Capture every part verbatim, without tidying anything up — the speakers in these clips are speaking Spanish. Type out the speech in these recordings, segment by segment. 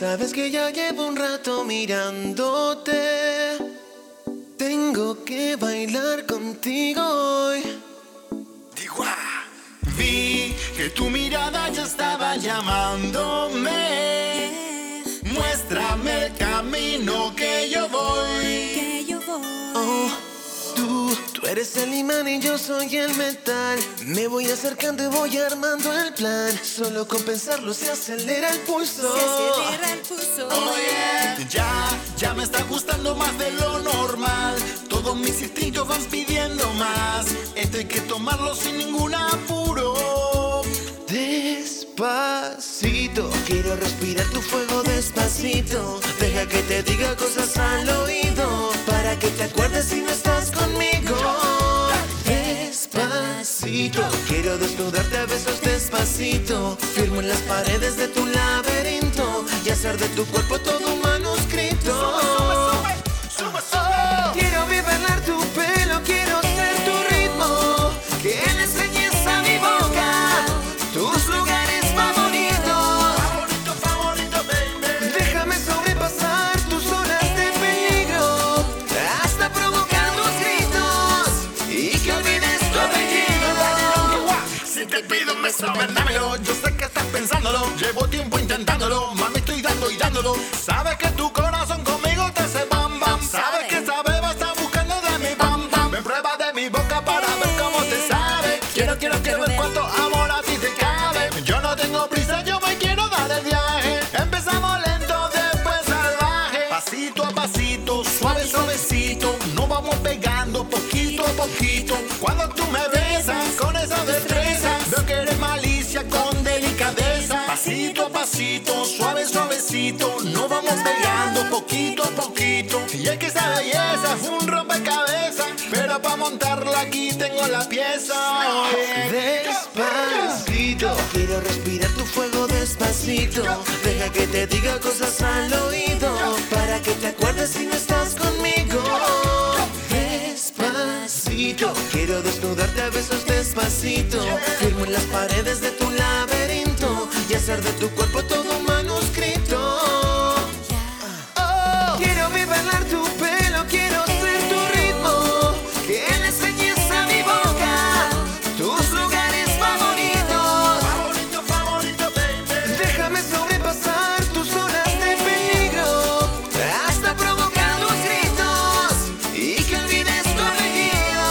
Sabes que ya llevo un rato mirándote. Tengo que bailar contigo hoy. Digo, ah, vi que tu mirada ya estaba llamándome. Muéstrame el camino que yo voy. Que yo voy. Oh, tú, tú eres el imán y yo soy el metal. Me voy acercando y voy armando el plan. Solo con pensarlo se acelera el pulso. Se acelera el pulso. Oh yeah. Ya, ya me está gustando más de lo normal. Todos mis instintos van pidiendo más. Esto hay que tomarlo sin ningún apuro. Despacito, quiero respirar tu fuego despacito. Deja que te diga cosas al oído, para que te acuerdes si no estás conmigo. Despacito, quiero desnudarte a besos despacito. Firmo en las paredes de tu laberinto y hacer de tu cuerpo todo un manuscrito. Sube, sube, sube. Quiero bailar tu pelo, quiero ser tu ritmo. Que le enseñes a mi boca tus lugares favoritos. Favorito, favorito, baby. Déjame sobrepasar tus horas de peligro, hasta provocar tus gritos y que olvides tu apellido. Si te pido un beso, ven, dámelo. Yo sé que estás pensándolo. Llevo tiempo intentándolo. Mami, estoy dando y dándolo. Sabes que tu corazón conmigo te hace bam bam. Sabes que esa beba está buscando de mi bam bam. Me prueba de mi boca para ver cómo te sabe. Quiero, quiero, quiero ver cuánto amor a ti te cabe. Yo no tengo prisa, yo me quiero dar el viaje. Empezamos lento, después salvaje. Pasito a pasito, suave, suavecito. Nos vamos pegando poquito a poquito. Cuando tú me besas con esa destreza, veo que eres malicia con delicadeza. Pasito a pasito, suave, suavecito. Nos vamos pegando poquito a poquito. Y es que esa belleza es un rompecabezas, pero para montarla aquí tengo la pieza. Despacito, quiero respirar tu fuego despacito. Deja que te diga cosas al oído, para que te acuerdes si no estás conmigo. Despacito, quiero desnudarte a besos despacito. Firmo en las paredes de tu laberinto y hacer de tu cuerpo todo un manuscrito. Oh, quiero bailar tu pelo, quiero ser tu ritmo. Que le enseñes a mi boca tus lugares favoritos. Favorito, favorito, baby. Déjame sobrepasar tus horas de peligro, hasta provocar tus gritos y que olvides tu apellido.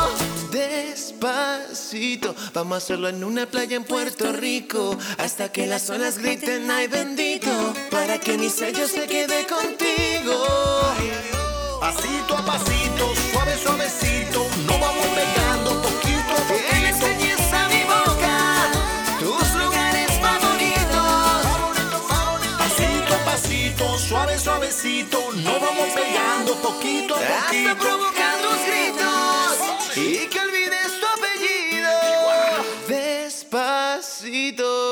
Despacito, vamos a hacerlo en una playa en Puerto Rico, hasta que las olas griten ay bendito, para que mi sello se quede contigo. Pasito a pasito, suave, suavecito. Nos vamos pegando poquito a Que le poquito. enseñes a mi boca tus lugares favoritos. Favorito, favorito. Pasito a pasito, suave, suavecito. Nos vamos pegando poquito a Hasta poquito. provocar tus gritos y que olvides tu apellido. Despacito.